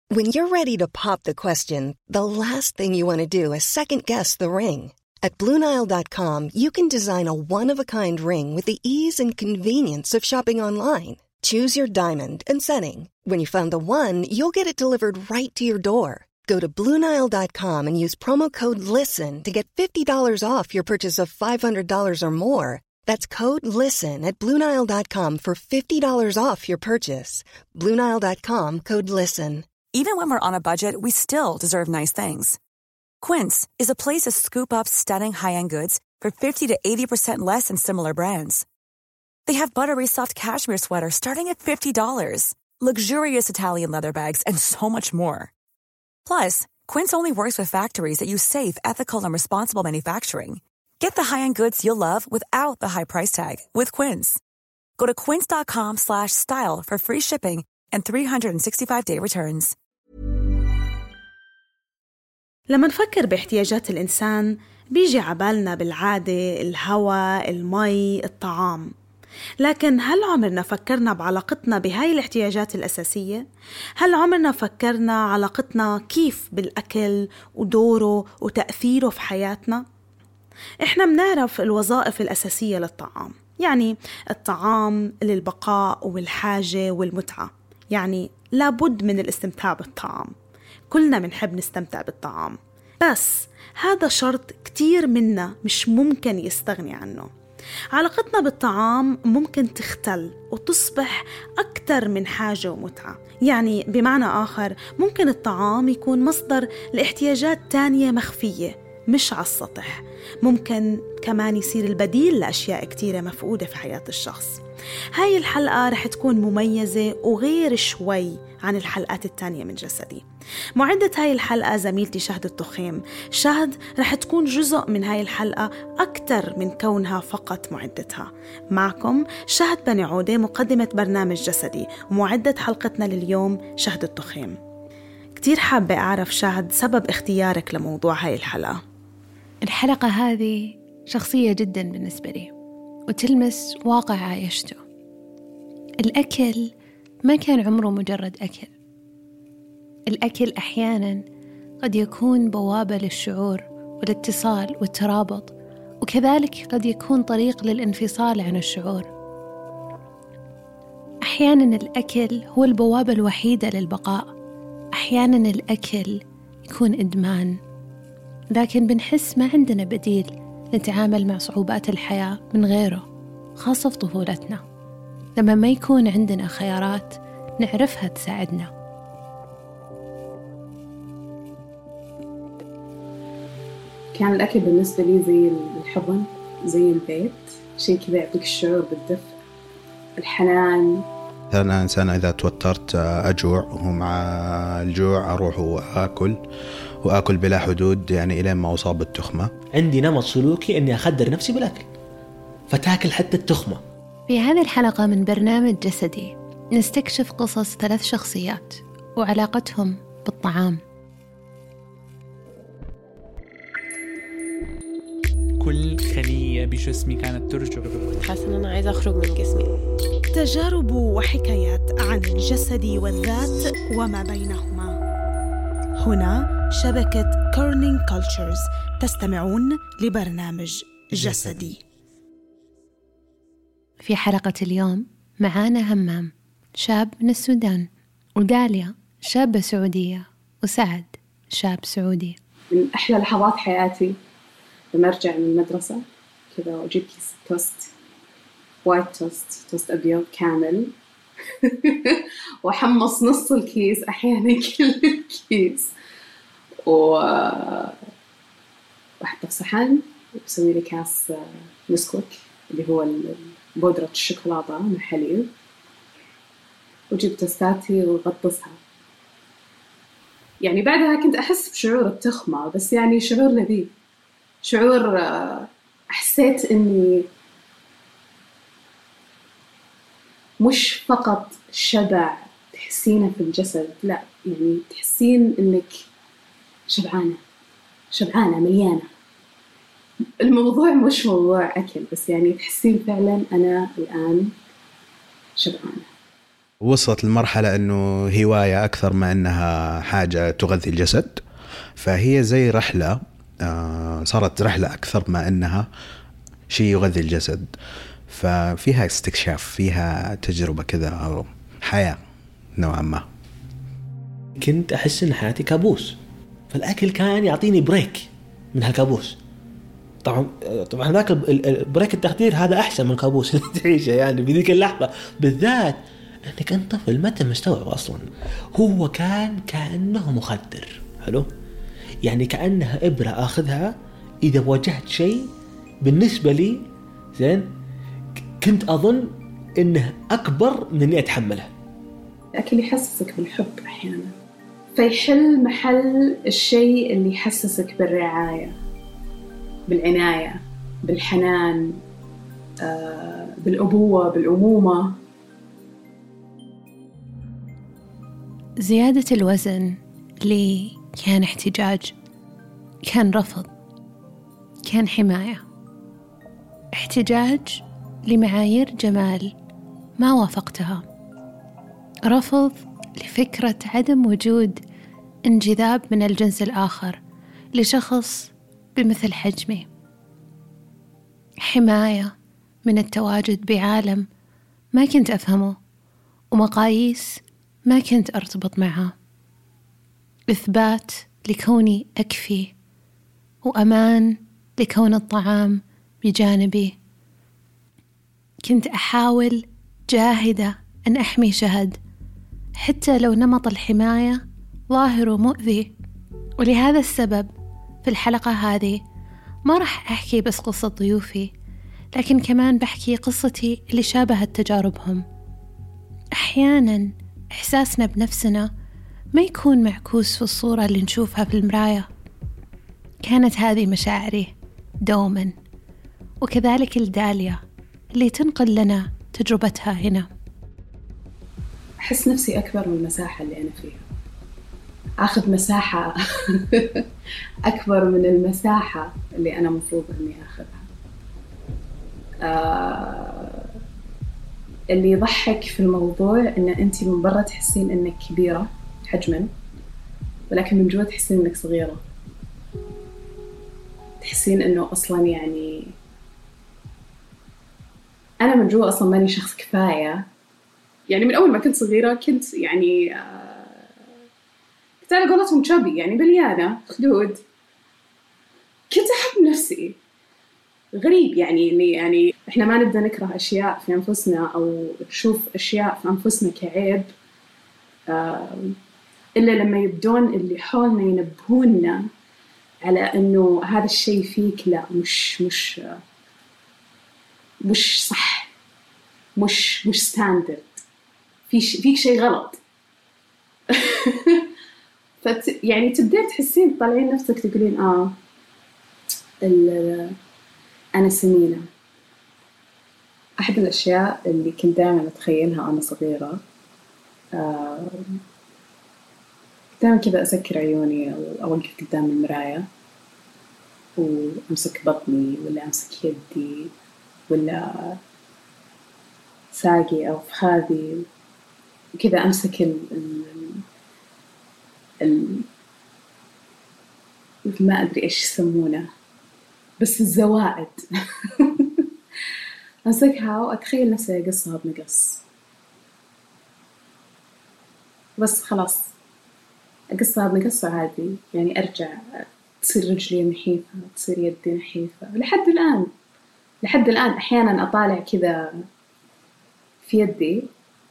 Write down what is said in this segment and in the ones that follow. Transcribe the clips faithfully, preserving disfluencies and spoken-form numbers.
When you're ready to pop the question, the last thing you want to do is second-guess the ring. At Blue Nile dot com, you can design a one-of-a-kind ring with the ease and convenience of shopping online. Choose your diamond and setting. When you find the one, you'll get it delivered right to your door. Go to Blue Nile dot com and use promo code LISTEN to get fifty dollars off your purchase of five hundred dollars or more. That's code LISTEN at Blue Nile dot com for fifty dollars off your purchase. Blue Nile dot com, code LISTEN. Even when we're on a budget, we still deserve nice things. Quince is a place to scoop up stunning high-end goods for fifty to eighty percent less than similar brands. They have buttery soft cashmere sweaters starting at fifty dollars, luxurious Italian leather bags, and so much more. Plus, Quince only works with factories that use safe, ethical, and responsible manufacturing. Get the high-end goods you'll love without the high price tag with Quince. Go to quince dot com slash style for free shipping and three sixty-five day returns. لما نفكر باحتياجات الإنسان بيجي عبالنا بالعادة الهواء، المي، الطعام. لكن هل عمرنا فكرنا بعلاقتنا بهاي الاحتياجات الأساسية؟ هل عمرنا فكرنا علاقتنا كيف بالأكل ودوره وتأثيره في حياتنا؟ إحنا منعرف الوظائف الأساسية للطعام، يعني الطعام للبقاء والحاجة والمتعة، يعني لابد من الاستمتاع بالطعام. كلنا منحب نستمتع بالطعام، بس هذا شرط كتير منا مش ممكن يستغني عنه. علاقتنا بالطعام ممكن تختل وتصبح أكتر من حاجة ومتعة، يعني بمعنى آخر ممكن الطعام يكون مصدر لاحتياجات تانية مخفية مش على السطح. ممكن كمان يصير البديل لأشياء كتيرة مفقودة في حياة الشخص. هاي الحلقة رح تكون مميزة وغير شوي عن الحلقات التانية من جسدي. معدة هاي الحلقة زميلتي شهد التخيم. شهد رح تكون جزء من هاي الحلقة أكتر من كونها فقط معدتها. معكم شهد بني عودة، مقدمة برنامج جسدي، ومعدة حلقتنا لليوم شهد التخيم. كتير حابة أعرف شهد سبب اختيارك لموضوع هاي الحلقة. الحلقة هذه شخصية جدا بالنسبة لي وتلمس واقع عايشته. الأكل ما كان عمره مجرد أكل. الأكل أحيانا قد يكون بوابة للشعور والاتصال والترابط، وكذلك قد يكون طريق للانفصال عن الشعور. أحيانا الأكل هو البوابة الوحيدة للبقاء، أحيانا الأكل يكون إدمان، لكن بنحس ما عندنا بديل نتعامل مع صعوبات الحياة من غيره، خاصة في طفولتنا لما ما يكون عندنا خيارات نعرفها تساعدنا. كان الأكل بالنسبة لي زي الحضن، زي البيت، شيء كذا يعطيك الشعور بالدفء، الحنان. أنا إنسان إذا توترت أجوع، ومع الجوع أروح وآكل وآكل بلا حدود، يعني إلى ما أصاب بالتخمة. عندي نمط سلوكي أني أخدر نفسي بالأكل، فتاكل حتى التخمة. في هذه الحلقة من برنامج جسدي نستكشف قصص ثلاث شخصيات وعلاقتهم بالطعام. كل خلية بجسمي كانت ترجع، حاسة أن أنا عايزة أخرج من جسمي. تجارب وحكايات عن الجسد والذات وما بينهما. هنا شبكة كورنينج كولتشرز، تستمعون لبرنامج جسدي. في حلقة اليوم معانا همام، شاب من السودان، وداليا شابة سعودية، وسعد شاب سعودي. من أحلى لحظات حياتي لما أرجع من المدرسة كذا وأجيب كيس توست، وايت توست، توست أبيض كامل وأحمص نص الكيس، أحيانا كل الكيس، وأحطه في صحن وأسوي لي كاس نسكويك اللي هو بودرة الشوكولاتة مع حليب، وجيب توستاتي وغطسها. يعني بعدها كنت أحس بشعور التخمة، بس يعني شعور لذيذ، شعور حسيت إني مش فقط شبع تحسينه في الجسد، لا يعني تحسين إنك شبعانة شبعانة مليانة. الموضوع مش موضوع أكل بس، يعني تحسين فعلا أنا الآن شبعانة. وصلت لمرحلة أنه هواية أكثر ما أنها حاجة تغذي الجسد، فهي زي رحلة، صارت رحلة أكثر ما أنها شيء يغذي الجسد. ففيها استكشاف، فيها تجربة كذا أو حياة نوعا ما. كنت أحس إن حياتي كابوس، فالأكل كان يعطيني بريك من هالكابوس. طبعا طبعا ذاك البريك التخدير هذا أحسن من الكابوس اللي تعيشه يعني بذيك اللحظة بالذات، أنك أنت طفل ما أنت مستوعب أصلا. هو كان كأنه مخدر حلو، يعني كأنها إبرة أخذها إذا واجهت شيء بالنسبة لي زين كنت أظن إنه أكبر من إني أتحمله. الأكل يحسسك بالحب أحيانا، فيحل محل الشيء اللي يحسسك بالرعاية، بالعناية، بالحنان، آه، بالأبوة، بالأمومة. زيادة الوزن لي كان احتجاج، كان رفض، كان حماية. احتجاج لمعايير جمال ما وافقتها، رفض لفكرة عدم وجود انجذاب من الجنس الآخر لشخص بمثل حجمي، حماية من التواجد بعالم ما كنت أفهمه ومقاييس ما كنت أرتبط معها، إثبات لكوني أكفي وأمان لكون الطعام بجانبي. كنت أحاول جاهدة أن أحمي شهد حتى لو نمط الحماية ظاهر ومؤذي. ولهذا السبب في الحلقة هذه ما راح أحكي بس قصة ضيوفي، لكن كمان بحكي قصتي اللي شابهت تجاربهم. أحيانا إحساسنا بنفسنا ما يكون معكوس في الصورة اللي نشوفها في المراية. كانت هذه مشاعري دوما، وكذلك الداليا اللي تنقل لنا تجربتها هنا. أحس نفسي أكبر من المساحة اللي أنا فيها، أخذ مساحة أكبر من المساحة اللي أنا مفروض أني أخذها. آه اللي يضحك في الموضوع إن أنتي من برا تحسين إنك كبيرة حجما، ولكن من جوا تحسين إنك صغيرة. تحسين إنه أصلا يعني أنا من جوا أصلا ماني شخص كفاية. يعني من أول ما كنت صغيرة كنت يعني آه كنت على قولتهم شابي، يعني مليانة خدود. كنت أحب نفسي. غريب يعني إني يعني إحنا ما نبدأ نكره أشياء في أنفسنا أو نشوف أشياء في أنفسنا كعيب آه إلا لما يبدون اللي حولنا ينبهوننا على إنه هذا الشيء فيك لا مش مش مش صح، مش مش ستاندرد، في فيك شيء غلط. فت يعني تبدأ تحسين تطلعين نفسك تقولين آه أنا سمينة. أحد الأشياء اللي كنت دائما أتخيلها وأنا صغيرة آه دائما كذا أسكر عيوني أو أوقف قدام المراية وأمسك بطني ولا أمسك يدي ولا ساقي أو فخاذي وكذا أمسك ال ال ال ما أدري إيش يسمونه بس الزوائد. أمسكها وأتخيل نفسي أقصها بمقص، بس خلاص أقصها بمقص عادي، يعني أرجع تصير رجلي نحيفة، تصير يدي نحيفة لحد الآن. لحد الآن أحيانا أطالع كذا في يدي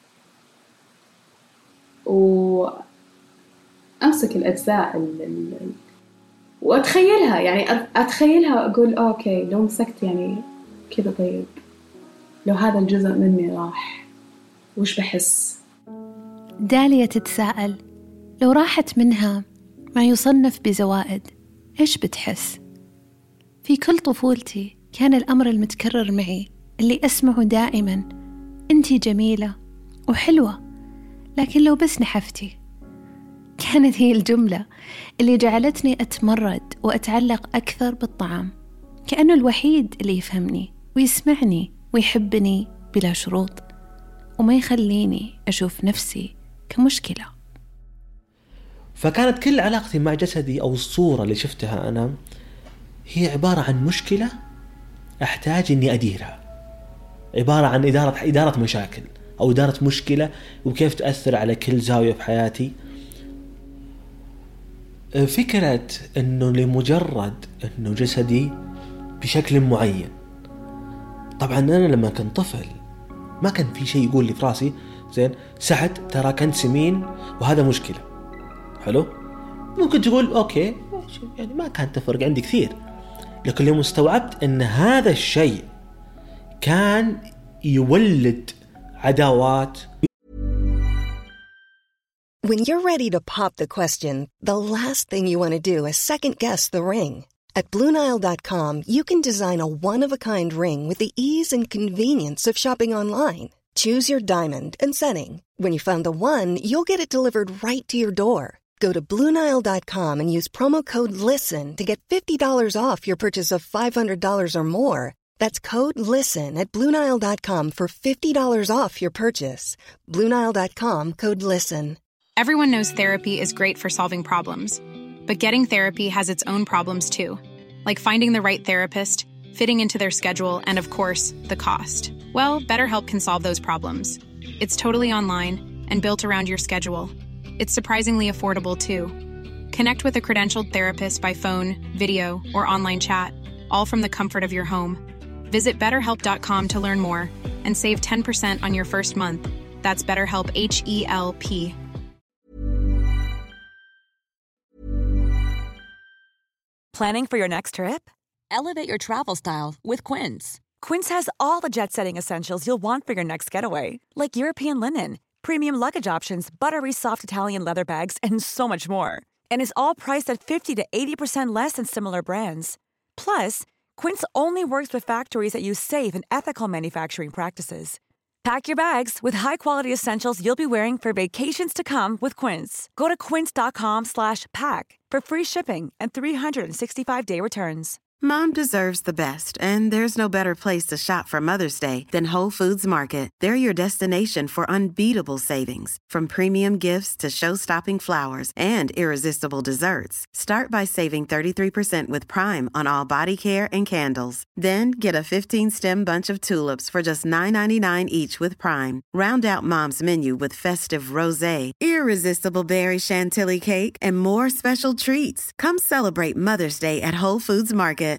وأمسك الأجزاء ال ال وأتخيلها، يعني أتخيلها أقول أوكي لو مسكت يعني كذا، طيب لو هذا الجزء مني راح وش بحس؟ داليا تتساءل لو راحت منها ما يصنف بزوائد إيش بتحس؟ في كل طفولتي كان الأمر المتكرر معي اللي أسمعه دائما أنتي جميلة وحلوة، لكن لو بس نحفتي. كانت هي الجملة اللي جعلتني أتمرد وأتعلق أكثر بالطعام، كأنه الوحيد اللي يفهمني ويسمعني ويحبني بلا شروط. وما يخليني أشوف نفسي كمشكلة. فكانت كل علاقتي مع جسدي أو الصورة اللي شفتها أنا هي عبارة عن مشكلة أحتاج إني أديرها، عبارة عن إدارة إدارة مشاكل أو إدارة مشكلة وكيف تأثر على كل زاوية في حياتي. فكرة إنه لمجرد إنه جسدي بشكل معين. طبعا أنا لما كنت طفل ما كان في شيء يقول لي في راسي زين سعد ترى كنت سمين وهذا مشكلة. حلو، ممكن تقول أوكي يعني ما كانت تفرق عندي كثير، لكن لما استوعبت إن هذا الشيء كان يولد عداوات. When you're ready to pop the question, the last thing you want to do is second-guess the ring. At Blue Nile dot com, you can design a one-of-a-kind ring with the ease and convenience of shopping online. Choose your diamond and setting. When you find the one, you'll get it delivered right to your door. Go to Blue Nile dot com and use promo code LISTEN to get fifty dollars off your purchase of five hundred dollars or more. That's code LISTEN at Blue Nile dot com for fifty dollars off your purchase. Blue Nile dot com, code LISTEN. Everyone knows therapy is great for solving problems, but getting therapy has its own problems too, like finding the right therapist, fitting into their schedule, and of course, the cost. Well, BetterHelp can solve those problems. It's totally online and built around your schedule. It's surprisingly affordable too. Connect with a credentialed therapist by phone, video, or online chat, all from the comfort of your home. Visit better help dot com to learn more and save ten percent on your first month. That's BetterHelp, H E L P. Planning for your next trip? Elevate your travel style with Quince. Quince has all the jet-setting essentials you'll want for your next getaway, like European linen, premium luggage options, buttery soft Italian leather bags, and so much more. And is all priced at fifty to eighty percent less than similar brands. Plus, Quince only works with factories that use safe and ethical manufacturing practices. Pack your bags with high-quality essentials you'll be wearing for vacations to come with Quince. Go to quince dot com slash pack for free shipping and three hundred sixty-five day returns. Mom deserves the best, and there's no better place to shop for Mother's Day than Whole Foods Market. They're your destination for unbeatable savings, from premium gifts to show-stopping flowers and irresistible desserts. Start by saving thirty-three percent with Prime on all body care and candles. Then get a fifteen-stem bunch of tulips for just nine ninety-nine each with Prime. Round out Mom's menu with festive rosé, irresistible berry chantilly cake, and more special treats. Come celebrate Mother's Day at Whole Foods Market.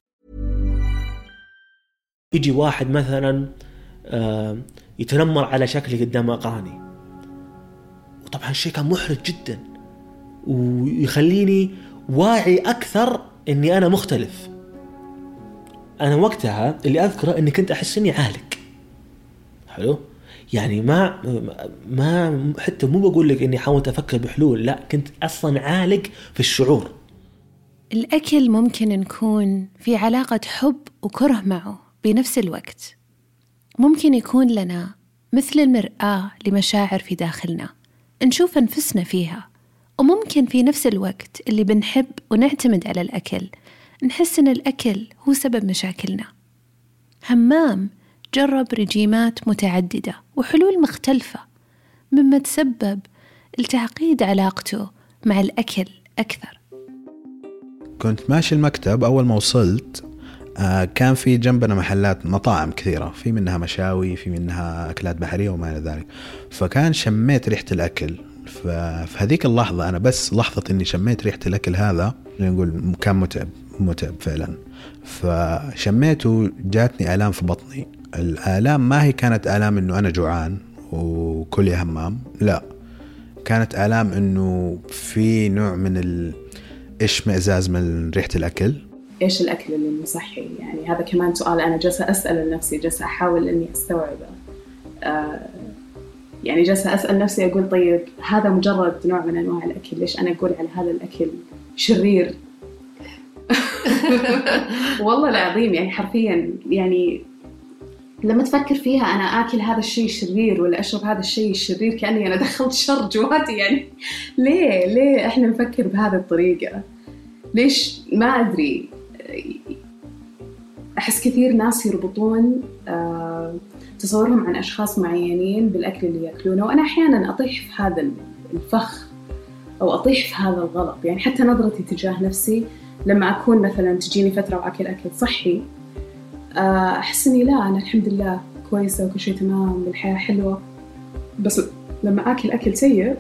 يجي واحد مثلا يتنمر على شكلي قدام أقراني، وطبعا الشيء كان محرج جدا ويخليني واعي أكثر إني أنا مختلف. أنا وقتها اللي أذكره إني كنت أحس إني عالق. حلو، يعني ما ما حتى مو بقول لك إني حاولت أفكر بحلول، لا كنت أصلا عالق في الشعور. الأكل ممكن نكون في علاقة حب وكره معه بنفس الوقت. ممكن يكون لنا مثل المرآة لمشاعر في داخلنا نشوف أنفسنا فيها، وممكن في نفس الوقت اللي بنحب ونعتمد على الأكل نحس إن الأكل هو سبب مشاكلنا. همام جرب رجيمات متعددة وحلول مختلفة، مما تسبب التعقيد علاقته مع الأكل أكثر. كنت ماشي المكتب، أول ما وصلت آه كان في جنبنا محلات مطاعم كثيرة، في منها مشاوي، في منها أكلات بحرية وما إلى ذلك. فكان شميت ريحة الأكل، ففي هذيك اللحظة أنا بس لحظة إني شميت ريحة الأكل هذا اللي نقول كان متعب متعب فعلا. فشميته جاتني آلام في بطني. الآلام ما هي كانت آلام إنه أنا جوعان وكل يا همام، لا، كانت آلام إنه في نوع من الإشمئزاز من ريحة الأكل. إيش الأكل اللي صحي؟ يعني هذا كمان سؤال أنا جالسة أسأل نفسي، جالسة أحاول إني أستوعبه. آه يعني جالسة أسأل نفسي أقول طيب هذا مجرد نوع من أنواع الأكل، ليش أنا أقول على هذا الأكل شرير؟ والله العظيم يعني حرفيا، يعني لما تفكر فيها أنا آكل هذا الشيء شرير ولا أشرب هذا الشيء الشرير، كأني أنا دخلت شر جواتي. يعني ليه ليه إحنا نفكر بهذه الطريقة؟ ليش؟ ما أدري. أحس كثير ناس يربطون تصورهم عن أشخاص معينين بالأكل اللي يأكلونه، وأنا أحياناً أطيح في هذا الفخ أو أطيح في هذا الغلط. يعني حتى نظرتي تجاه نفسي لما أكون مثلاً تجيني فترة وأكل أكل صحي، أحس إني لا، أنا الحمد لله كويسة وكل شيء تمام والحياة حلوة. بس لما أكل أكل سيء،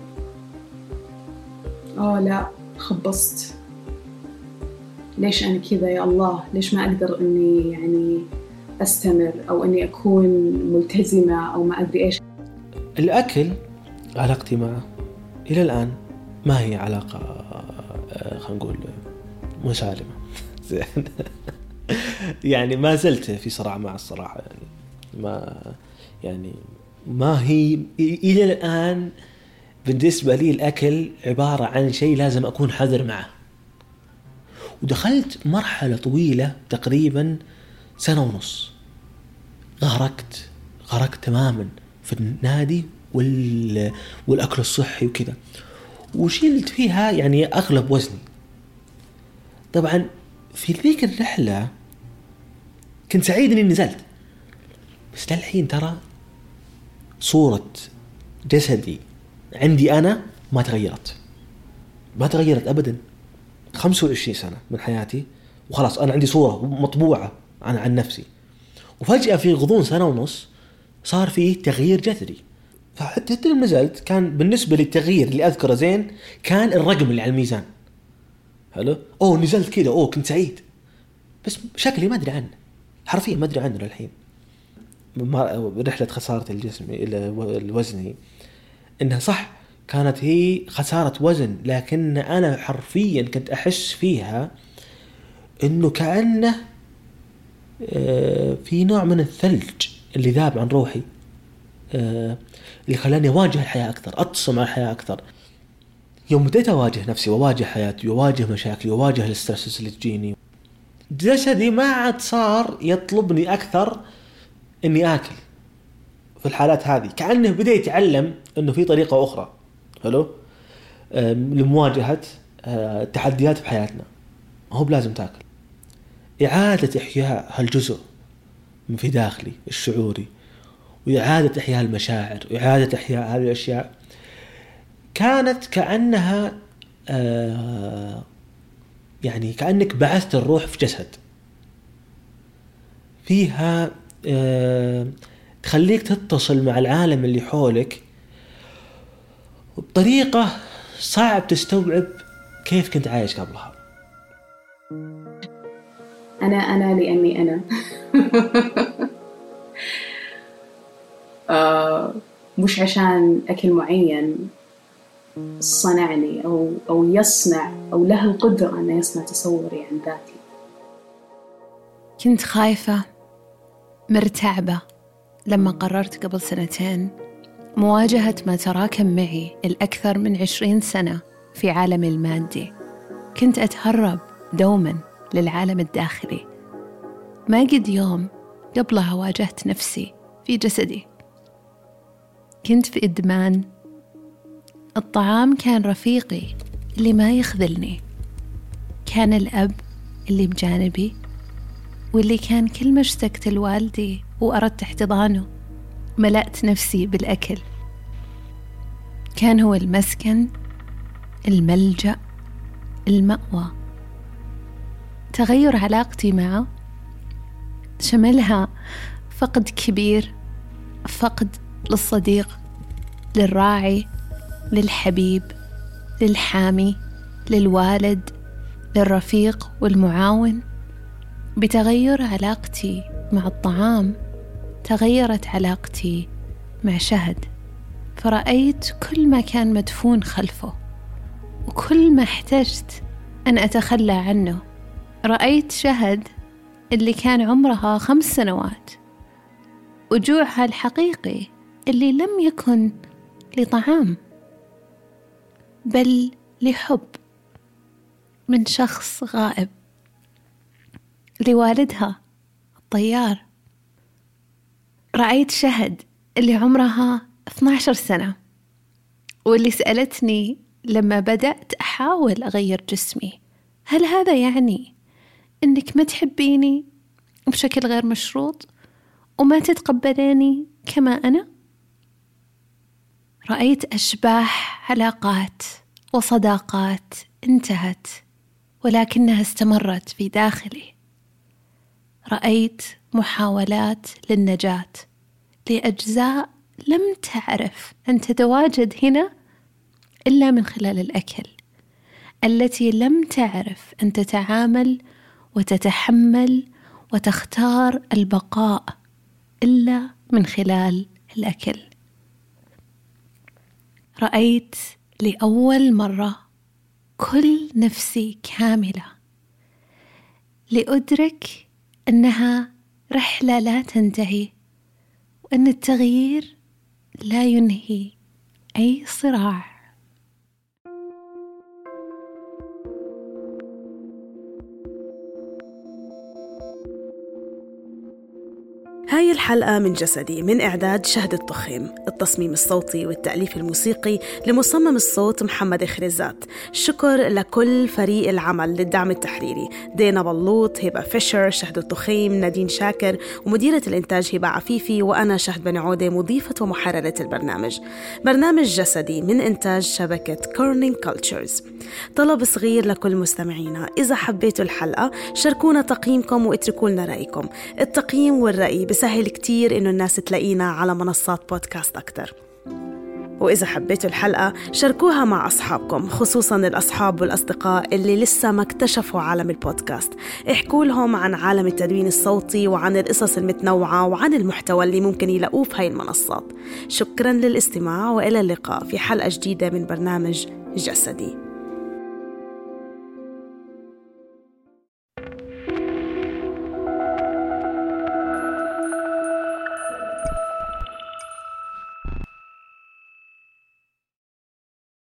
آه لا خبصت، ليش أنا كذا يا الله؟ ليش ما أقدر إني يعني أستمر أو إني أكون ملتزمة أو ما أدري إيش. الأكل علاقتي معه إلى الآن ما هي علاقة خلينا نقول مسالمة يعني ما زلت في صراع مع الصراحة. يعني ما يعني ما هي إلى الآن بالنسبة لي الأكل عبارة عن شيء لازم أكون حذر معه. ودخلت مرحلة طويلة تقريبا سنة ونص، غرقت غرقت تماما في النادي وال... والأكل الصحي وكذا، وشلت فيها يعني أغلب وزني. طبعا في ذيك الرحلة كنت سعيد إني نزلت، بس للحين ترى صورة جسدي عندي أنا ما تغيرت ما تغيرت أبدا. خمسة وعشرين سنة من حياتي وخلاص أنا عندي صورة مطبوعة عن عن نفسي، وفجأة في غضون سنة ونص صار فيه تغيير جذري. فحتى لما نزلت كان بالنسبة للتغيير اللي أذكره زين كان الرقم اللي على الميزان. حلو، أوه نزلت كده، أوه كنت سعيد، بس شكلي ما أدري عنه، حرفيا ما أدري عنه للحين. رحلة خسارة الجسم إلى الوزني إنها صح كانت هي خسارة وزن، لكن أنا حرفيا كنت أحس فيها إنه كأنه في نوع من الثلج اللي ذاب عن روحي، اللي خلاني أواجه الحياة أكثر، أتصل مع الحياة أكثر. يوم بديت أواجه نفسي وأواجه حياتي وأواجه مشاكلي وأواجه الاسترس اللي تجيني، جسدي ما عاد صار يطلبني أكثر إني آكل. في الحالات هذه كأنه بدأ يتعلم إنه في طريقة أخرى حلو لمواجهة التحديات في حياتنا، هو بلازم تاكل. إعادة إحياء هالجزء من في داخلي الشعوري، وإعادة إحياء المشاعر، وإعادة إحياء هذه الأشياء كانت كأنها آه يعني كأنك بعثت الروح في جسد فيها آه تخليك تتصل مع العالم اللي حولك بطريقة صعب تستوعب كيف كنت عايش قبلها. أنا أنا لأني أنا آه مش عشان أكل معين صنعني أو أو يصنع أو له القدرة أن يصنع تصوري عن ذاتي. كنت خايفة مرتعبة لما قررت قبل سنتين مواجهة ما تراكم معي الأكثر من عشرين سنة في عالمي المادي. كنت أتهرب دوما للعالم الداخلي. ما قد يوم قبلها واجهت نفسي في جسدي. كنت في إدمان. الطعام كان رفيقي اللي ما يخذلني، كان الأب اللي بجانبي واللي كان كل ما اشتقت لوالدي وأردت احتضانه ملأت نفسي بالأكل. كان هو المسكن، الملجأ، المأوى. تغير علاقتي معه شملها فقد كبير، فقد للصديق، للراعي، للحبيب، للحامي، للوالد، للرفيق والمعاون. بتغير علاقتي مع الطعام تغيرت علاقتي مع شهد، فرأيت كل ما كان مدفون خلفه وكل ما احتجت أن أتخلى عنه. رأيت شهد اللي كان عمرها خمس سنوات وجوعها الحقيقي اللي لم يكن لطعام بل لحب من شخص غائب، لوالدها الطيار. رأيت شهد اللي عمرها اثنتي عشرة سنة واللي سألتني لما بدأت أحاول أغير جسمي، هل هذا يعني أنك ما تحبيني بشكل غير مشروط وما تتقبليني كما أنا. رأيت أشباح علاقات وصداقات انتهت ولكنها استمرت في داخلي. رأيت محاولات للنجاة لأجزاء لم تعرف أن تتواجد هنا إلا من خلال الأكل، التي لم تعرف أن تتعامل وتتحمل وتختار البقاء إلا من خلال الأكل. رأيت لأول مرة كل نفسي كاملة، لأدرك أنها رحلة لا تنتهي، وأن التغيير لا ينهي أي صراع. هاي الحلقة من جسدي من إعداد شهد الطخيم، التصميم الصوتي والتأليف الموسيقي لمصمم الصوت محمد خريزات. شكر لكل فريق العمل للدعم التحريري: دينا بلوط، هبة فيشر، شهد الطخيم، نادين شاكر، ومديرة الإنتاج هبة عفيفي، وأنا شهد بن عودة مضيفة ومحررة البرنامج. برنامج جسدي من إنتاج شبكة كورنينج كولتشرز. طلب صغير لكل مستمعينا: إذا حبيتوا الحلقة شاركونا تقييمكم واتركوا لنا رأيكم. التقييم والرأي بسهل كتير إنه الناس تلاقينا على منصات بودكاست أكتر. وإذا حبيتوا الحلقة شاركوها مع أصحابكم، خصوصاً الأصحاب والأصدقاء اللي لسه ما اكتشفوا عالم البودكاست. احكوا لهم عن عالم التدوين الصوتي وعن القصص المتنوعة وعن المحتوى اللي ممكن يلاقوه في هاي المنصات. شكراً للاستماع، وإلى اللقاء في حلقة جديدة من برنامج جسدي.